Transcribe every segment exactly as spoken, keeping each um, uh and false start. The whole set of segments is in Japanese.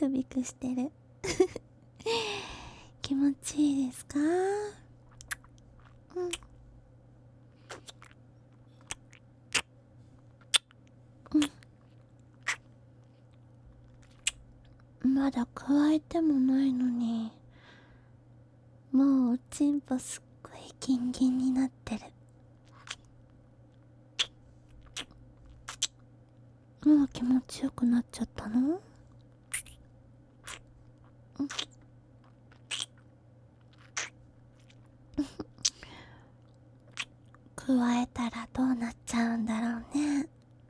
クビクしてる気持ちいいですか？うんうん。まだ加えてもないのに、もうおちんぽすっごいギンギンになってる。もう気持ちよくなっちゃったの？うん加えたらどうなっちゃうんだろうね。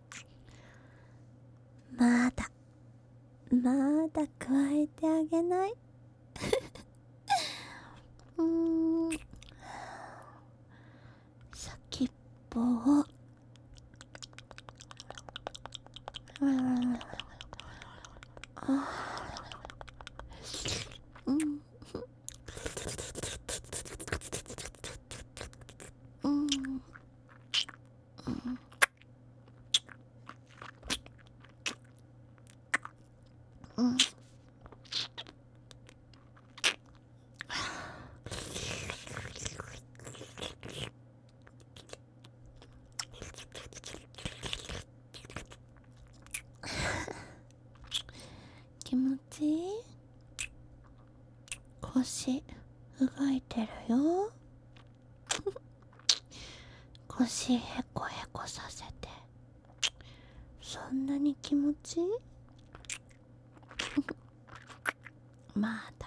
まだまだ加えてあげない。うーん、先っぽをうんあうんうんうん気持ちいい？腰動いてるよ。腰へこへこさせて、そんなに気持ちいい？まだ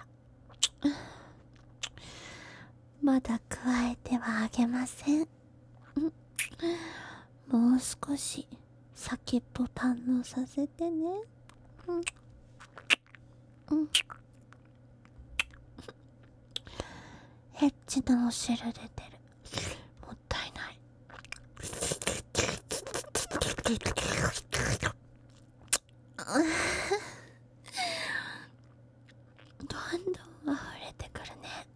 まだ加えてはあげません。もう少し先っぽ堪能させてね。うんうんエッチなお汁出てる。もったいない。どんどん溢れてくるね。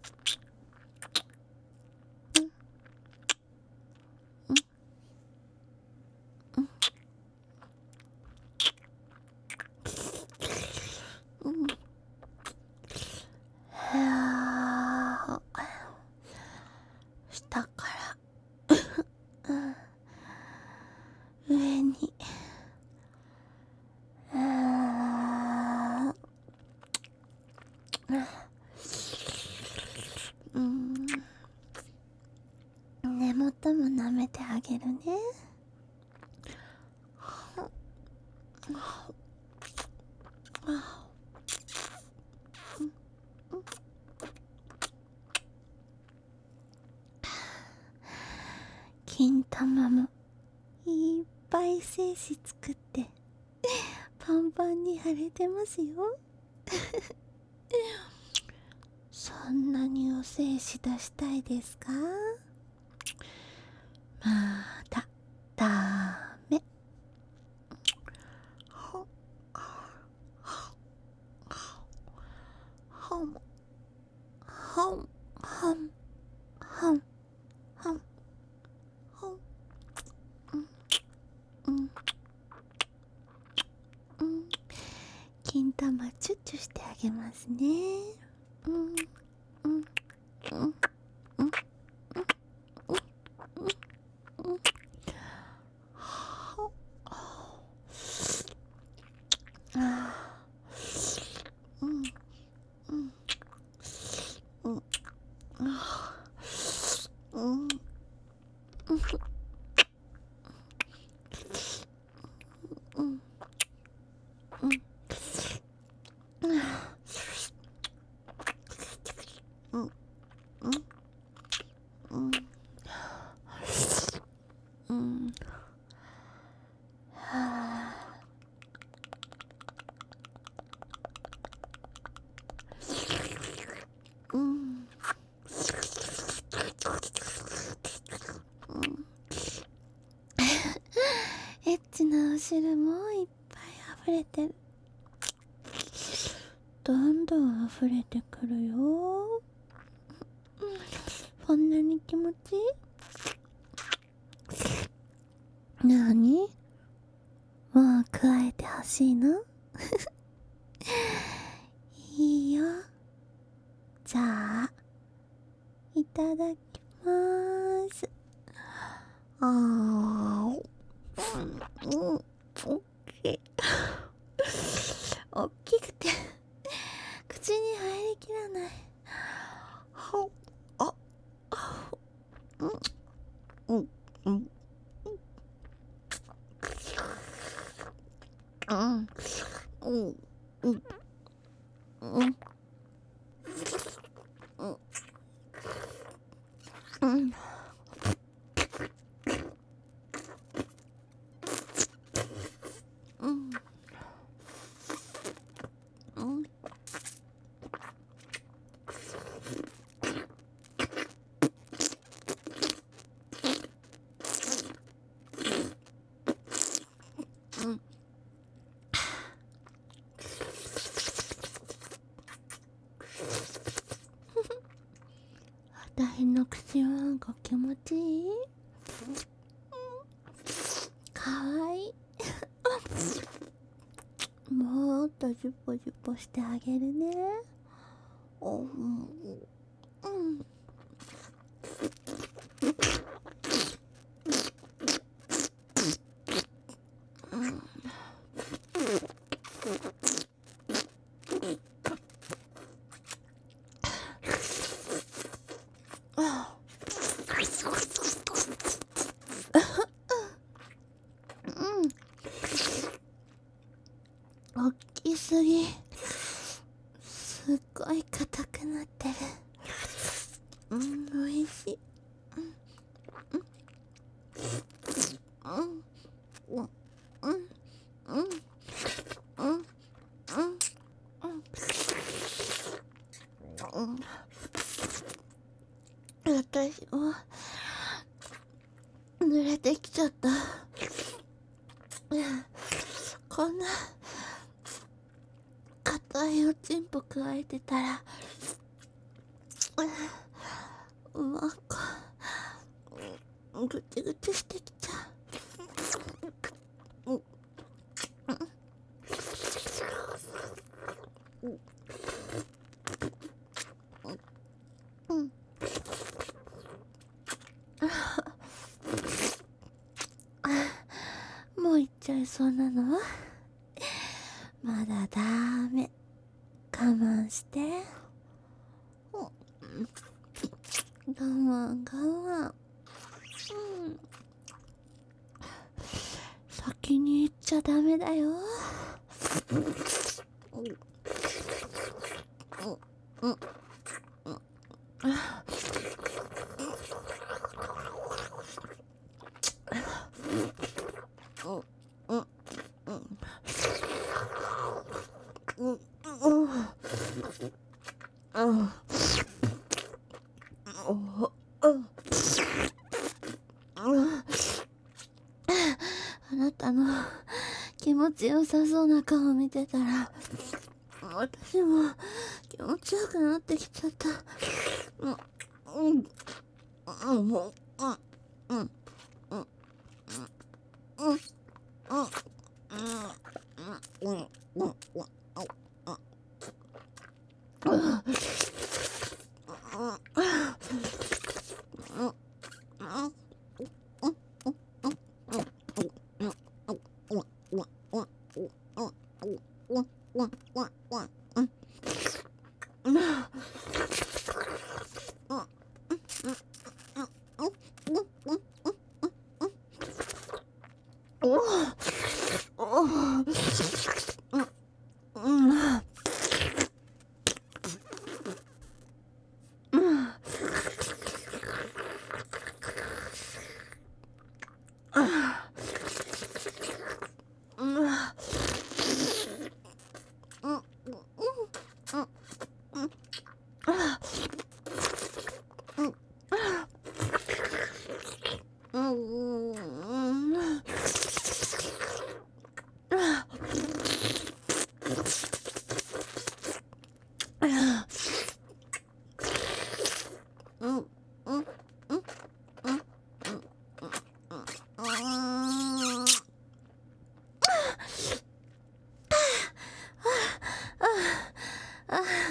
うんはあ下から上にあうん根元も舐めてあげるね。金玉もいっぱい精子作ってパンパンに腫れてますよ。そんなにお精子出したいですか？まだダメ。ほほんほんほんほんほんほんうんうん金玉チュッチュしてあげますね。うんうんうんうんあーうんうんうんあーうんうんうんうんうんうんはあうんエッチなお汁もいっぱい溢れてる。どんどん溢れてくるよ。こんなに気持ちいい？なに？もう加えてほしいの？ いいよ。じゃあいただきまーす。あー、うん、うん、おっきい。おっきくて口に入りきらない。はあ、うん、うん、うん、うん、うん、うん、うん、うん、うん、うん。私の口はなんか気持ちいい。かわいい。もっとジュポジュポしてあげるね。うん、うん、おっきすぎ。すっごい硬くなってる。うん、おいしい。うん、うん、うん、うん、うん、うん、うん。私も濡れてきちゃった。こんな硬いおちんぽくわえてたらうまくぐちぐちしてきちゃう。うん、もう行っちゃいそうなの？まだダメ。我慢して。我慢我慢。うん、先に行っちゃダメだよ。うん、うん、あなたの気持ちよさそうな顔見てたら私も気持ちよくなってきちゃった。うん、うん、うん、うん、うん、うん、うん、うん、うん、うん、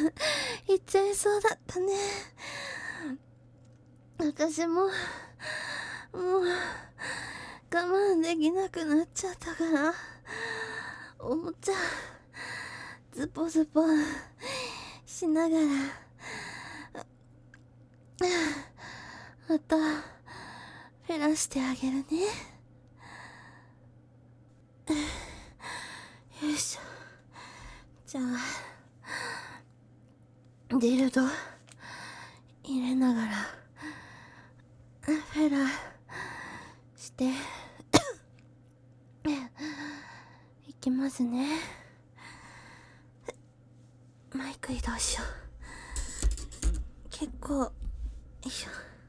いっちゃいそうだったね。私ももう我慢できなくなっちゃったから、おもちゃズポズポしながらまた減らしてあげるね。よいしょ。じゃあディルド入れながらフェラしていきますね。マイク移動しよう。結構よいしょ、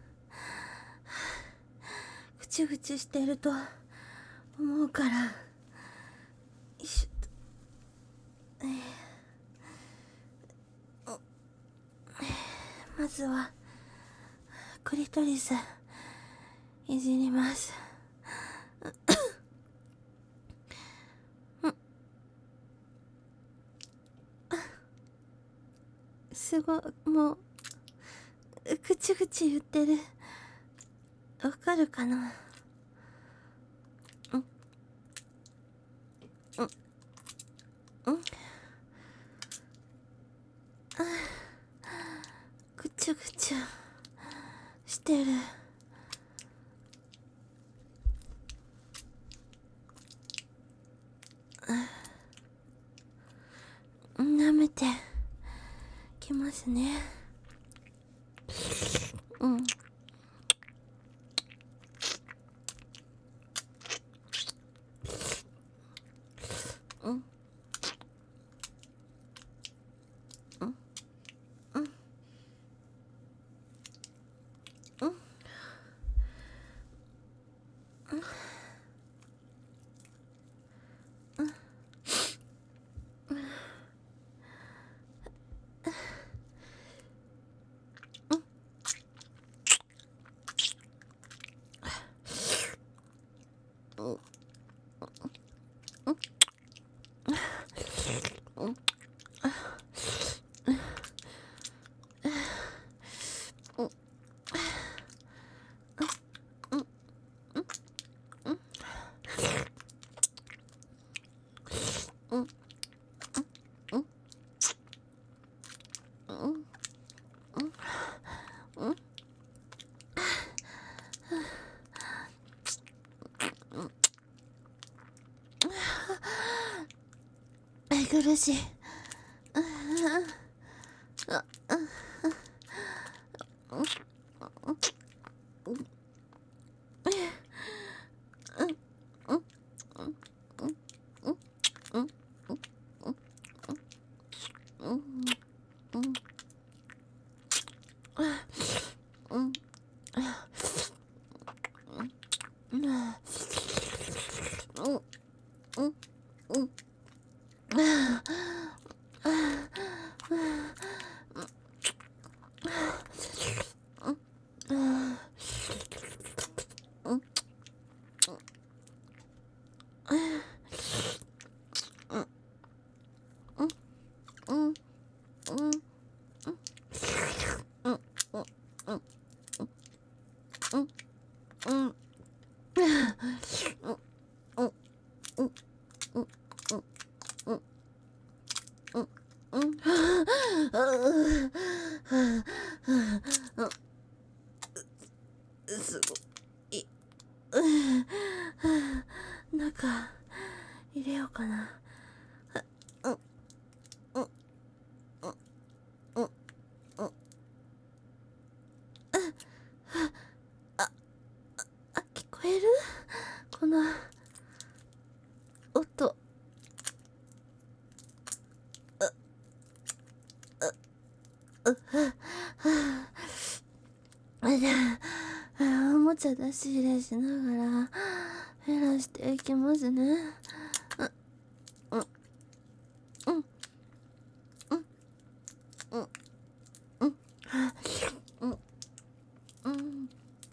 ぐちぐちしてると思うから、よいしょっと、えーまずはクリトリスいじります。すごい、もうぐちぐち言ってる。わかるかな。うんうんうん、あ、ぐちゅぐちゅしてる。舐めてきますね。うんうんうんうんうん苦しい。すごい。中入れようかな。うんうんうんうんうん。ああ、聞こえる？この音。おもちゃ出し入れしながら減らしていきますね。うんうんうんうんうんうんうん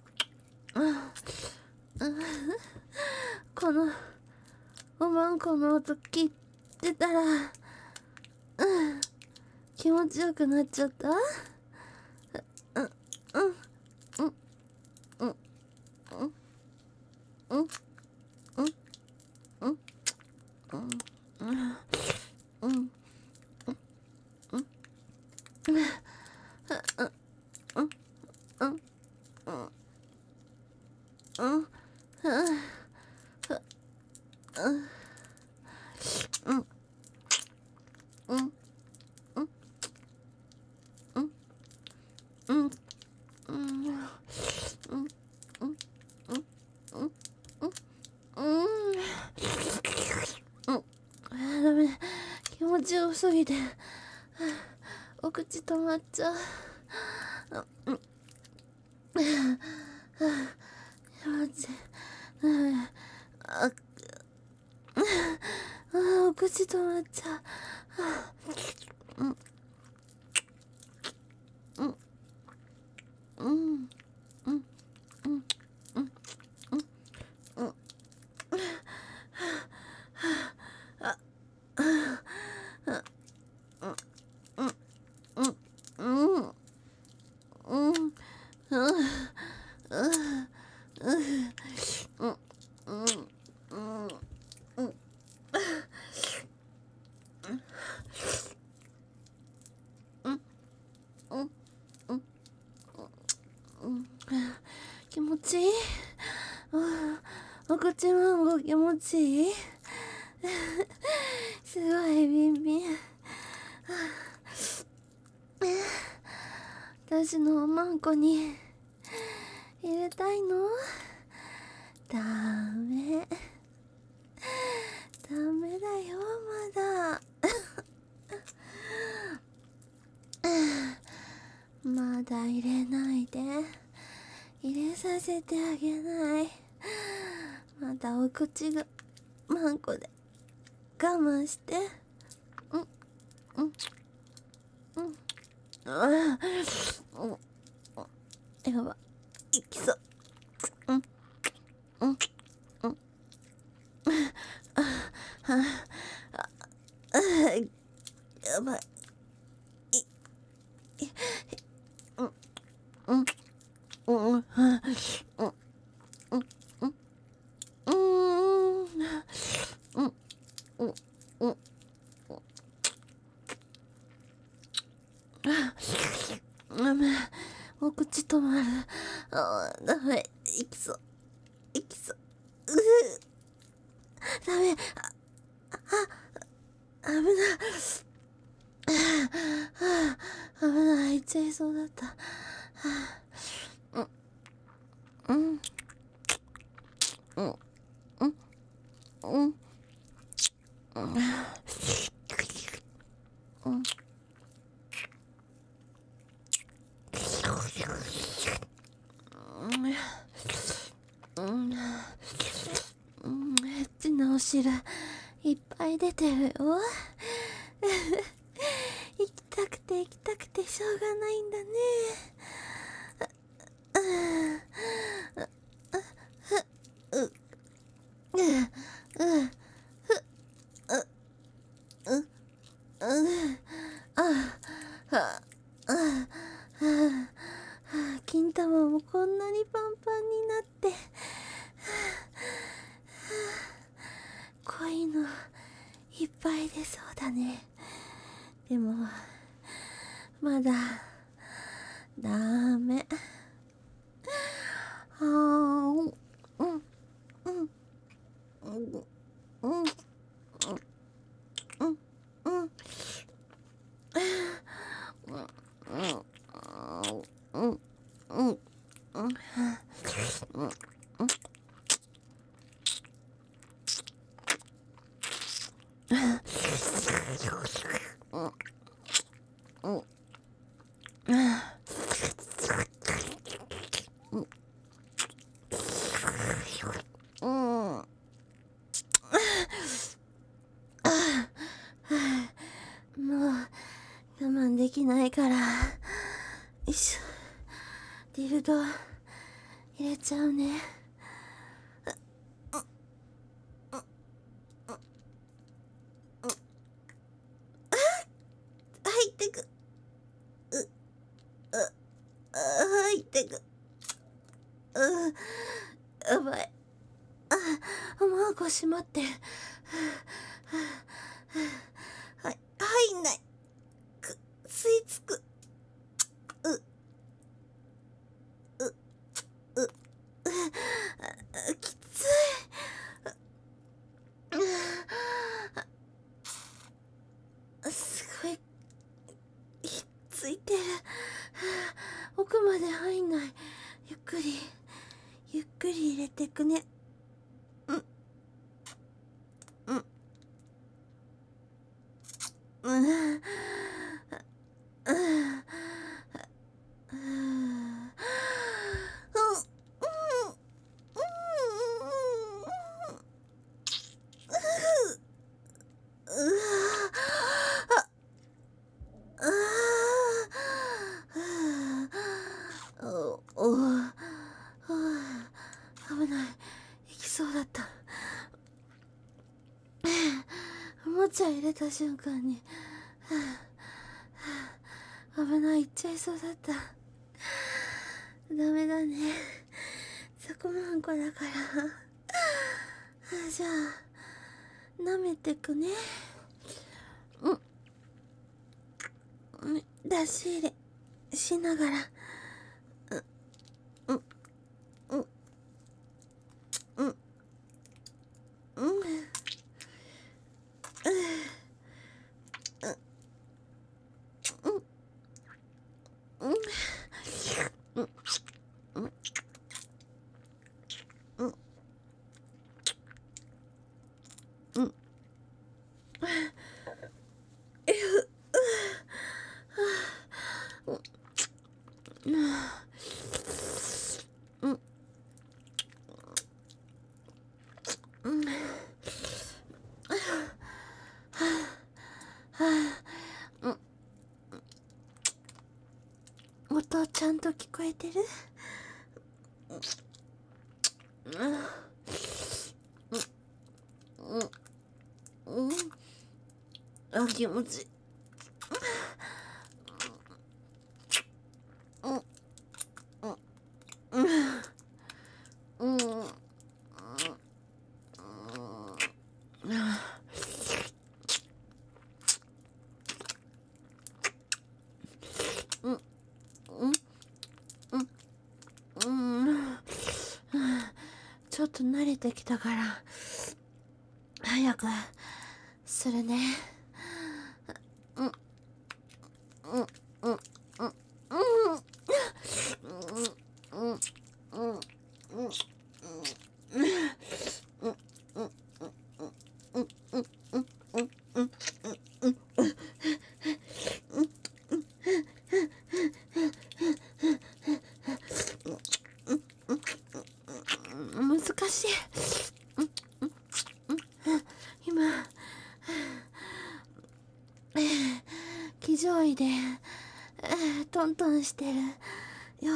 うん、このおまんこの音聞いてたら、うん、 気持ちよくなっちゃった。うんうんうんうんうんうんうんうんうんうんダメ、気持ちよすぎてお口止まっちゃう。気持ちああ、お口止まっちゃう。うんうんうんうんうんうんうんあうんうんうんうん気持ちいい。お口マンゴー気持ちいい。すごいビンビン。私のおまんこに入れたいの？ダメダメだよ、まだまだ入れないで、入れさせてあげない。まだお口がマンコで我慢して。うんうんうんああ、うん、やばいきそう。うんうんうんあああやばい。うんうんうんうんうんうんうんうんうんダメ、お口止まる。あダメ、いきそういきそう。ううダメ、ああ危ない危ない、入っちゃいそうだった。うんうんうんうんうんうんうんエッチなお汁いっぱい出てるよ。行きたくて行きたくてしょうがないんだね。ううううううああああ金玉もこんなにパンパンになって、濃いのいっぱい出そうだね。でもまだダメ。あーうんうんうんうんうんうんうんうんうんうんもう我慢できないから、よいしょ、ディルド入れちゃうね。入ってく。 てく。ううやばい。あ、もう腰待って。はい、入んない。く、吸い付く。う、う、う、う、きつい。すごい、ひっついてる。奥まで入んない。ゆっくり、ゆっくり入れてくね。うん。うん。うん。うん。危ない。行きそうだった。おもちゃ入れた瞬間に危ない、行っちゃいそうだった。ダメだね、そこまんこだから。じゃあ舐めてくね。うん出し入れしながら。うんうんうんうんうんうん音ちゃんと聞こえてる？うん、あ、気持ちいい。うんうんうんうんちょっと慣れてきたから早くするね。うんうんうんうんうんうんうんうん難しい。今騎乗位でトントンしてるよ。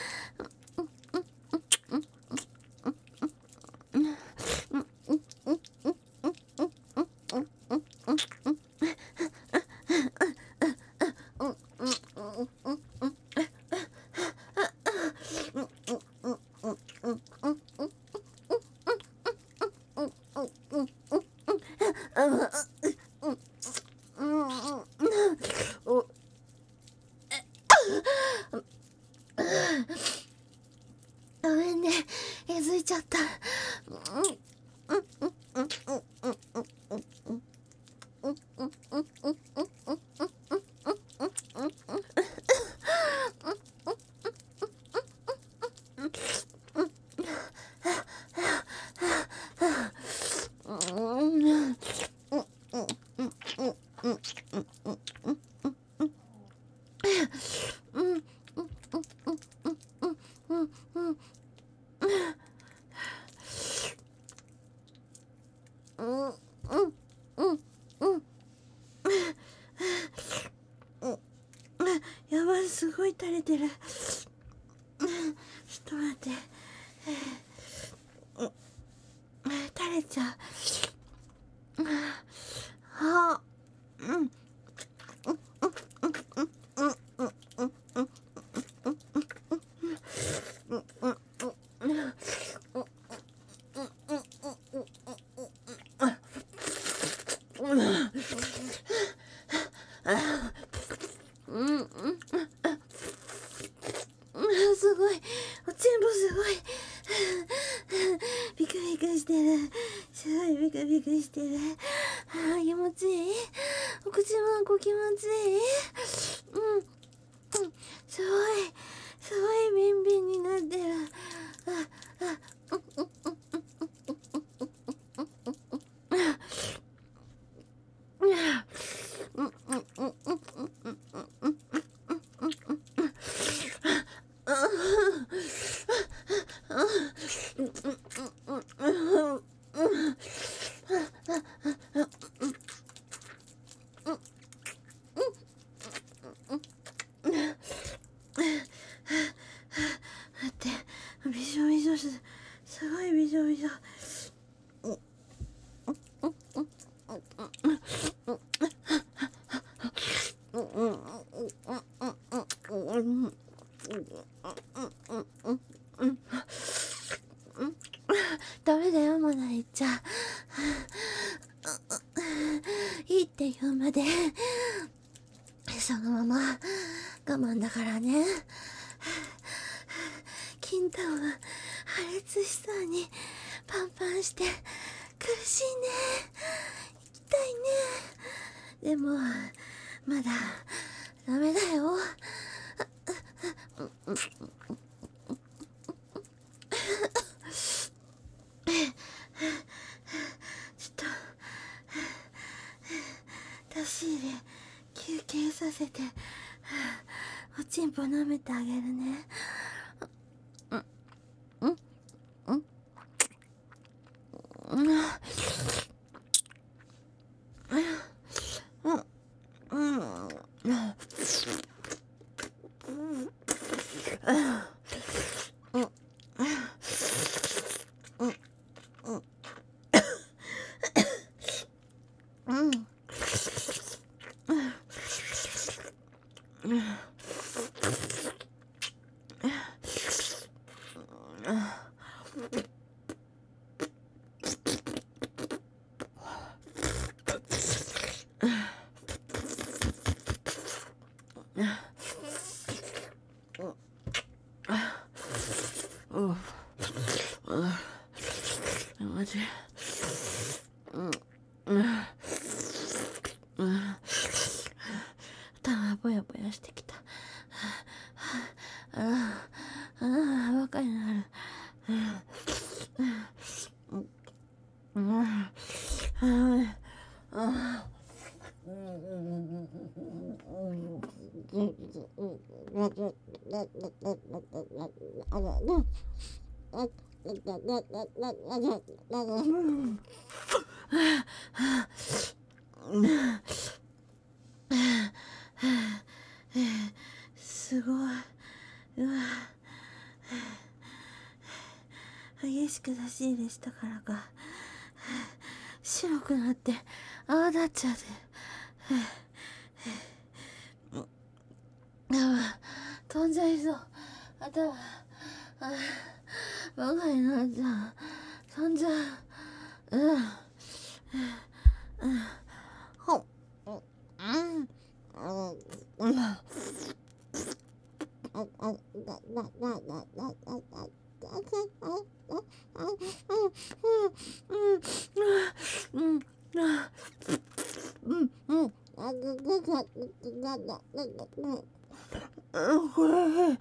ごめんね、えずいちゃった。やばい、すごい垂れてる。ちょっと待って。垂れちゃう。あ、うん。 リクしてる。あー気持ちいい。お口まんこ気持ちいい。うん、うん、すごいすごいビンビンになってる。ああうんうんうん待って、びしょびしょす、すごいびしょびしょ。ダメだよ、まだ行っちゃいいって言うまでそのまま我慢だからね。金玉が破裂しそうにパンパンして苦しいね。痛いね。でもまだダメだよ。ちょっと出し入れ休憩させておちんぽ舐めてあげるね。うんうんうんマジうんうんうん頭ぼやぼやしてきた。あらあらバカになる。うんうんすごい。うわ激しく出し入れしたからか白くなって泡立っちゃって、あ飛んじゃいそう。頭あバカになっちゃう。飛んじゃう。うんうんほっうんうんこれ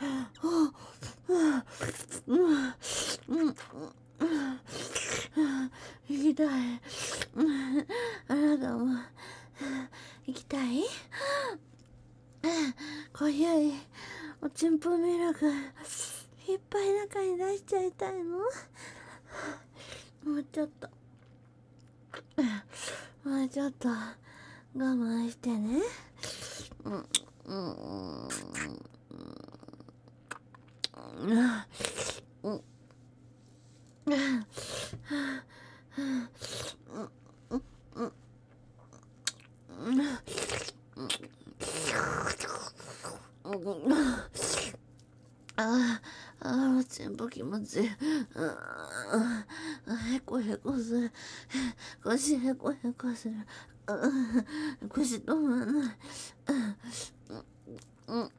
行きたい。あなたも行きたい？こひゃいおちんぽミルクいっぱい中に出しちゃいたいの？もうちょっともうちょっと我慢してね。うんうんうんああ、おちんぽ気持ちいい。へこへこする。腰へこへこする。腰止まんない。うん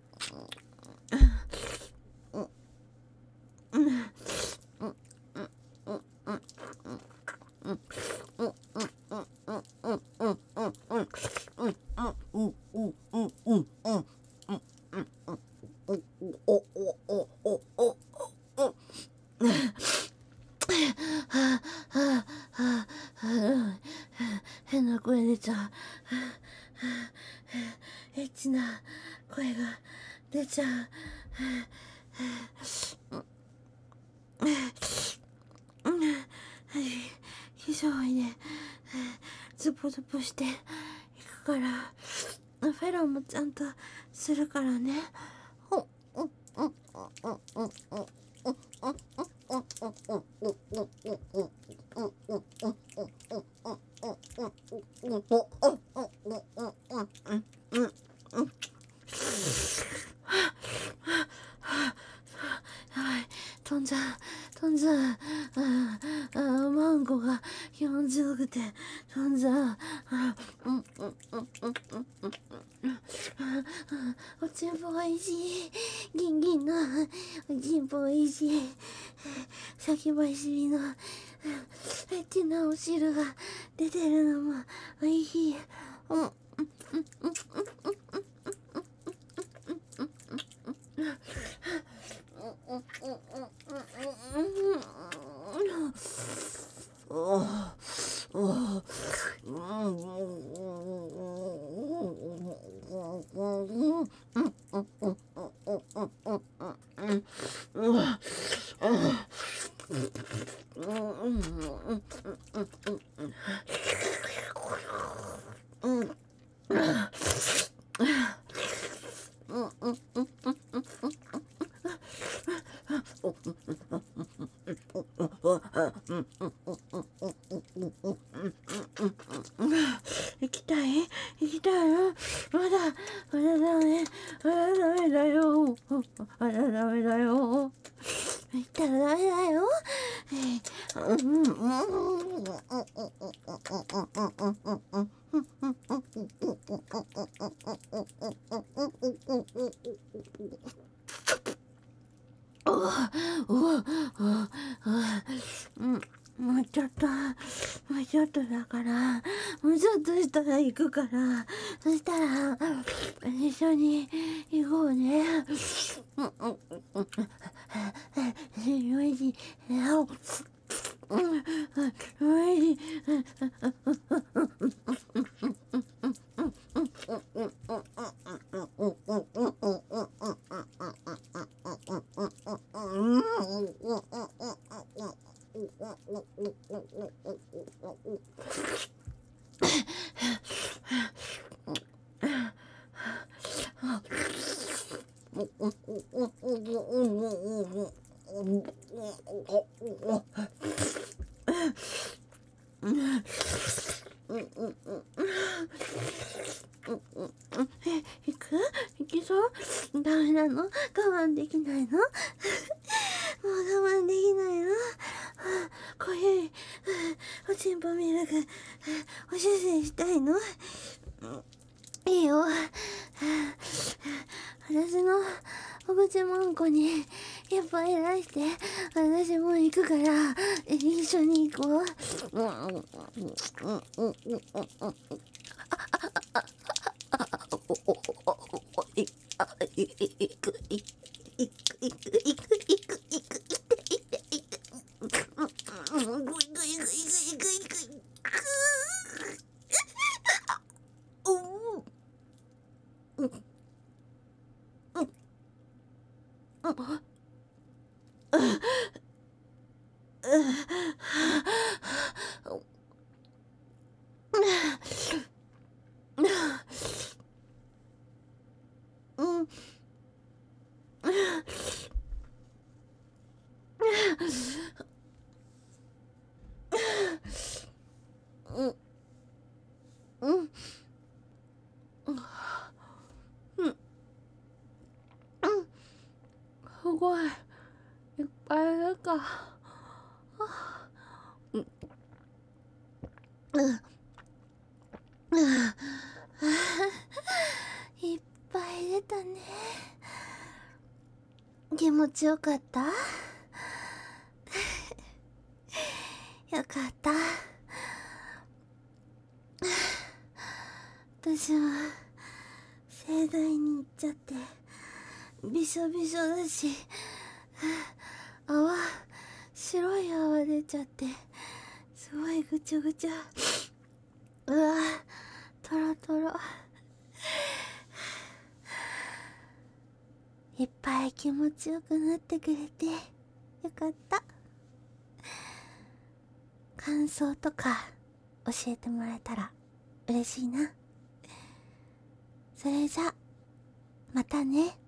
ちゃう。非常にね、ズボズボしていくから、フェロンもちゃんとするからね。飛んじゃう飛んじゃう。ああマンゴーが気持ちよくて飛んじゃう。あうんうんうんうんうんうんおちんぽおいしい。ギンギンのおちんぽおいしい。先走りのエッチなお汁が出てるのもおいしい。うんうんうんうんうん行きたい行きたいよ。まだまだダメまだダメだよ。まだダメだよ。行ったらダメだよ。もうちょっともうちょっとだからもうちょっとしたら行くから、そしたら一緒に行こうね。おいしいおいしい。え、行く行きそうダメなの我慢できないのもう我慢できないのこういうおちんぽミルクおしゅせしたいのいいよ。私のお口まんこにいっぱい出して私も行くから一緒に行こう。すごいいっぱいだか。いっぱい出たね。気持ちよかった？よかった。私は盛大に行っちゃってびしょびしょだし、泡白い泡出ちゃってすごいぐちゃぐちゃ。うわー、トロトロ。 いっぱい気持ちよくなってくれてよかった。感想とか教えてもらえたら嬉しいな。それじゃまたね。